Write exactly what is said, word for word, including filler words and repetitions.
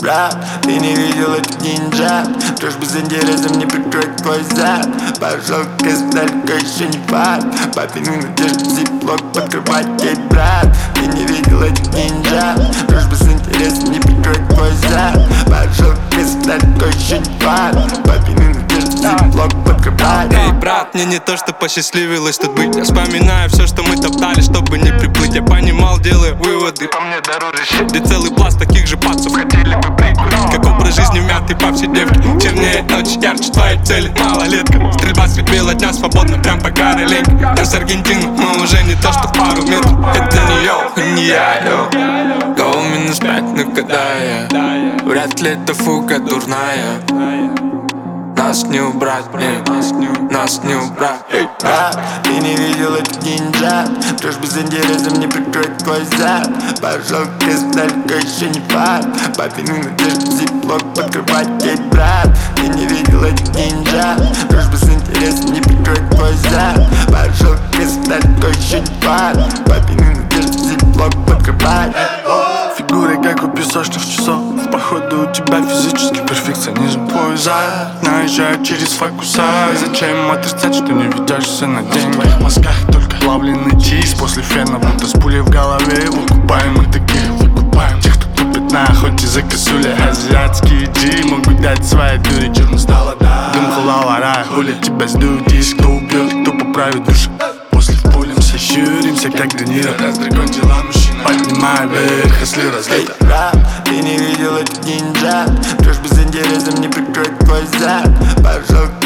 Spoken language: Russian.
брат, ты не видел этот нинджа. Трешь без интереса, не прикрой твой зад. Пожалуйста, столько еще не факт. Папины надежды, зиплок подкрывать ей, брат. Ты не видел этот нинджа. Трешь без интереса, не прикрой твой зад. Пожалуйста, столько еще не факт. Папины надежды, зиплок подкрывать. Эй, брат, мне не то, что посчастливилось тут быть. Я вспоминаю все, что мы топтали, чтобы не приплыть. Я понимал, делаю выводы, по мне дороже щит. Где целый пласт таких же пацов хотели бы прикурить. Как образ жизни вмятый по всей девке. Чернеет ночь, ярче твоей цели, малолетка. Стрельба средь бела дня, свободно, прям по каре ленька. Я с Аргентины, мы уже не то, что в пару метров. Это не йоу, не я, йоу. Гоу минус пять, ну когда я? Вряд ли это фуга дурная. Нас не убрать, не, нас не, нас не убрать. Эй, брат, ты не видел этот нинджа. Трешь без интереса, не прикрой твой зад. Пожалуйста, столько еще не факт. Папины надежды, зиплок подкрывать ей, брат. Ты не видел этот нинджа. Трешь без интереса, не прикрой твой зад. Пожалуйста, столько еще не факт. Папины надежды, зиплок подкрывать. Фигуры как у песочных часов. Походу у тебя физический перфекционизм. Твой зад наезжает через фокуса. Зачем отрицать, что не ведешься на деньги? В твоих мозгах только плавленый чиз. После фена будто с пулей в голове. Выкупаем мы таких, выкупаем тех, кто тупит на охоте за косули. Азиатские джи могут дать свои дури. Черно стало, да. Дым халавара, хули тебя сдуют. Есть кто убьет, кто поправит душу. После в поле все щуримся, как Де-Ниро. Раздракон дела мужчина, поднимай вверх, если разлито. Брат, ты не видел этот нинджа. Трешь без интереса, не прикрой твой зад. Пожалуйста,